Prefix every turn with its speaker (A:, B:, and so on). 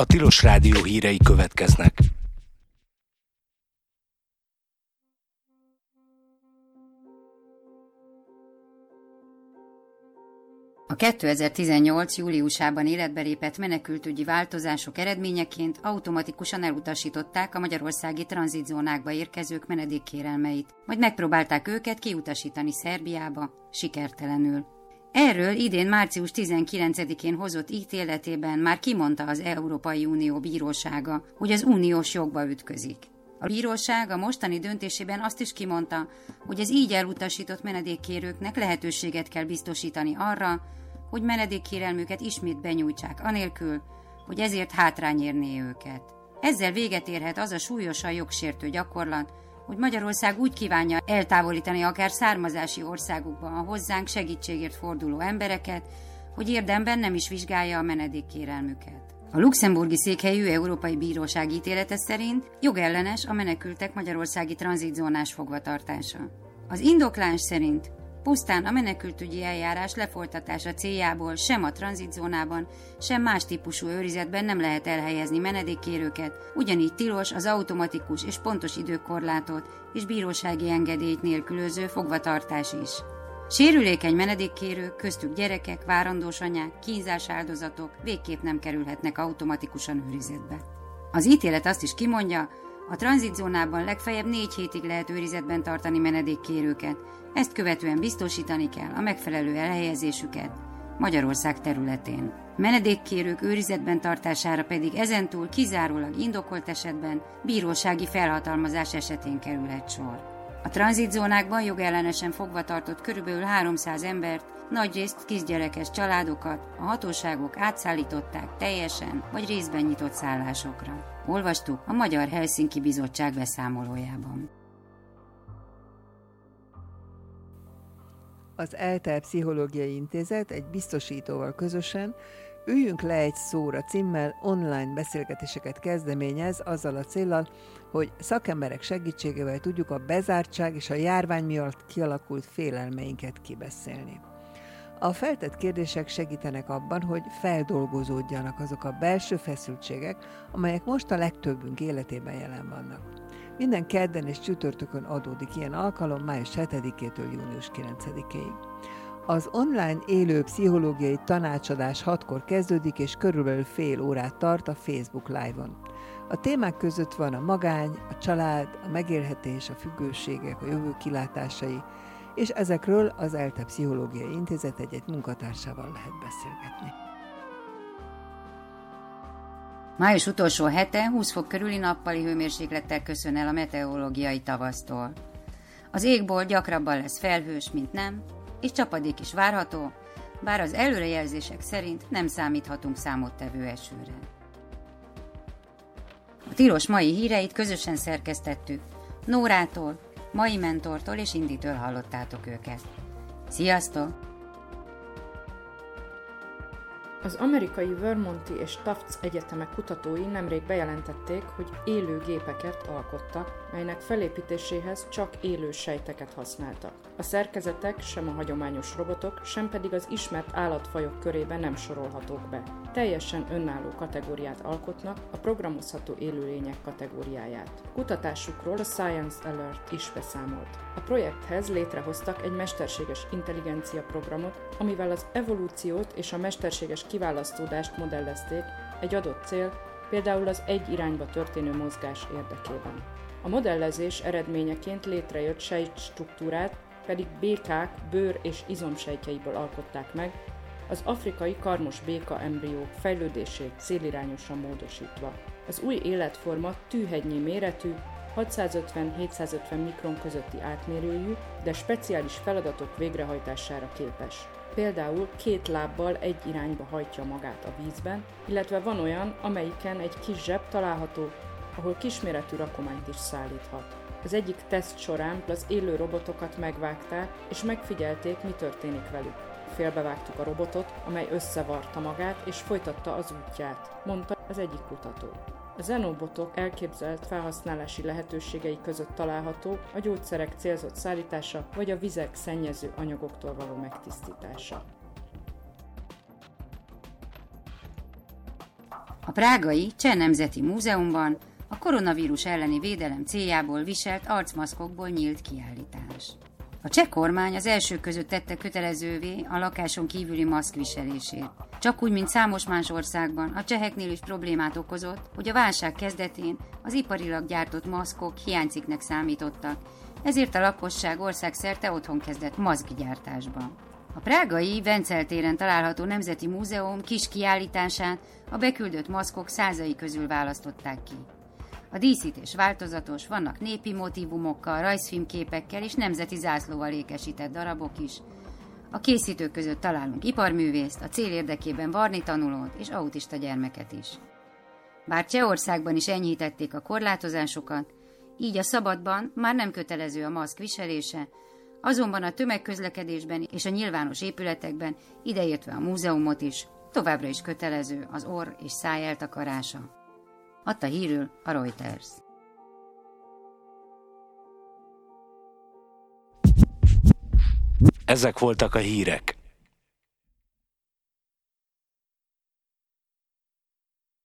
A: A Tilos Rádió hírei következnek.
B: A 2018. júliusában életbe lépett menekültügyi változások eredményeként automatikusan elutasították a magyarországi tranzitzónákba érkezők menedékkérelmeit, majd megpróbálták őket kiutasítani Szerbiába, sikertelenül. Erről idén március 19-én hozott ítéletében már kimondta az Európai Unió bírósága, hogy az uniós jogba ütközik. A bíróság a mostani döntésében azt is kimondta, hogy az így elutasított menedékkérőknek lehetőséget kell biztosítani arra, hogy menedékkérelmüket ismét benyújtsák anélkül, hogy ezért hátrány érné őket. Ezzel véget érhet az a súlyosan jogsértő gyakorlat, hogy Magyarország úgy kívánja eltávolítani akár származási országukban a hozzánk segítségért forduló embereket, hogy érdemben nem is vizsgálja a menedékkérelmüket. A luxemburgi székhelyű Európai Bíróság ítélete szerint jogellenes a menekültek magyarországi tranzitzónás fogvatartása. Az indoklás szerint pusztán a menekültügyi eljárás lefolytatása céljából sem a tranzitzónában, sem más típusú őrizetben nem lehet elhelyezni menedékkérőket, ugyanígy tilos az automatikus és pontos időkorlátot és bírósági engedélyt nélkülöző fogvatartás is. Sérülékeny menedékkérők, köztük gyerekek, várandós anyák, kínzás áldozatok végképp nem kerülhetnek automatikusan őrizetbe. Az ítélet azt is kimondja, a tranzitzónában legfeljebb 4 hétig lehet őrizetben tartani menedékkérőket, ezt követően biztosítani kell a megfelelő elhelyezésüket Magyarország területén. Menedékkérők őrizetben tartására pedig ezentúl kizárólag indokolt esetben bírósági felhatalmazás esetén kerülhet sor. A tranzitzónákban jogellenesen fogva tartott körülbelül 300 embert, nagyrészt kisgyerekes családokat a hatóságok átszállították teljesen vagy részben nyitott szállásokra. Olvastuk a Magyar Helsinki Bizottság beszámolójában.
C: Az ELTE Pszichológiai Intézet egy biztosítóval közösen Üljünk le egy szóra címmel online beszélgetéseket kezdeményez azzal a céllal, hogy szakemberek segítségével tudjuk a bezártság és a járvány miatt kialakult félelmeinket kibeszélni. A feltett kérdések segítenek abban, hogy feldolgozódjanak azok a belső feszültségek, amelyek most a legtöbbünk életében jelen vannak. Minden kedden és csütörtökön adódik ilyen alkalom május 7-től június 9-ig. Az online élő pszichológiai tanácsadás 6-kor kezdődik, és körülbelül fél órát tart a Facebook Live-on. A témák között van a magány, a család, a megélhetés, a függőségek, a jövő kilátásai, és ezekről az ELTE Pszichológiai Intézet egy munkatársával lehet beszélgetni.
B: Május utolsó hete 20 fok körüli nappali hőmérséklettel köszön el a meteorológiai tavasztól. Az égbolt gyakrabban lesz felhős, mint nem, és csapadék is várható, bár az előrejelzések szerint nem számíthatunk számottevő esőre. A Tilos mai híreit közösen szerkesztettük. Nórától, Mai Mentortól és Inditől hallottátok őket. Sziasztok!
D: Az amerikai Vermonti és Tufts egyetemek kutatói nemrég bejelentették, hogy élő gépeket alkottak, melynek felépítéséhez csak élő sejteket használtak. A szerkezetek sem a hagyományos robotok, sem pedig az ismert állatfajok körében nem sorolhatók be. Teljesen önálló kategóriát alkotnak, a programozható élőlények kategóriáját. Kutatásukról a Science Alert is beszámolt. A projekthez létrehoztak egy mesterséges intelligencia programot, amivel az evolúciót és a mesterséges kiválasztódást modellezték egy adott cél, például az egy irányba történő mozgás érdekében. A modellezés eredményeként létrejött sejtstruktúrát pedig békák bőr- és izomsejtjeiből alkották meg, az afrikai karmos béka embriók fejlődését célirányosan módosítva. Az új életforma tűhegynyi méretű, 650-750 mikron közötti átmérőjű, de speciális feladatok végrehajtására képes. Például 2 lábbal egy irányba hajtja magát a vízben, illetve van olyan, amelyiken egy kis zseb található, ahol kisméretű rakományt is szállíthat. Az egyik teszt során az élő robotokat megvágták, és megfigyelték, mi történik velük. Félbevágtuk a robotot, amely összevarta magát, és folytatta az útját, mondta az egyik kutató. A xenobotok elképzelt felhasználási lehetőségei között található a gyógyszerek célzott szállítása, vagy a vizek szennyező anyagoktól való megtisztítása.
B: A prágai Cseh Nemzeti Múzeumban a koronavírus elleni védelem céljából viselt arcmaszkokból nyílt kiállítás. A cseh kormány az elsők között tette kötelezővé a lakáson kívüli maszkviselését. Csak úgy, mint számos más országban, a cseheknél is problémát okozott, hogy a válság kezdetén az iparilag gyártott maszkok hiánycikknek számítottak, ezért a lakosság országszerte otthon kezdett maszkgyártásba. A prágai Vencel téren található Nemzeti Múzeum kis kiállításán a beküldött maszkok százai közül választották ki. A díszítés változatos, vannak népi motívumokkal, rajzfilmképekkel és nemzeti zászlóval ékesített darabok is. A készítők között találunk iparművészt, a cél érdekében varni tanulót és autista gyermeket is. Bár Csehországban is enyhítették a korlátozásokat, így a szabadban már nem kötelező a maszk viselése, azonban a tömegközlekedésben és a nyilvános épületekben, ideértve a múzeumot is, továbbra is kötelező az orr és száj eltakarása. Adta hírül a Reuters.
A: Ezek voltak a hírek.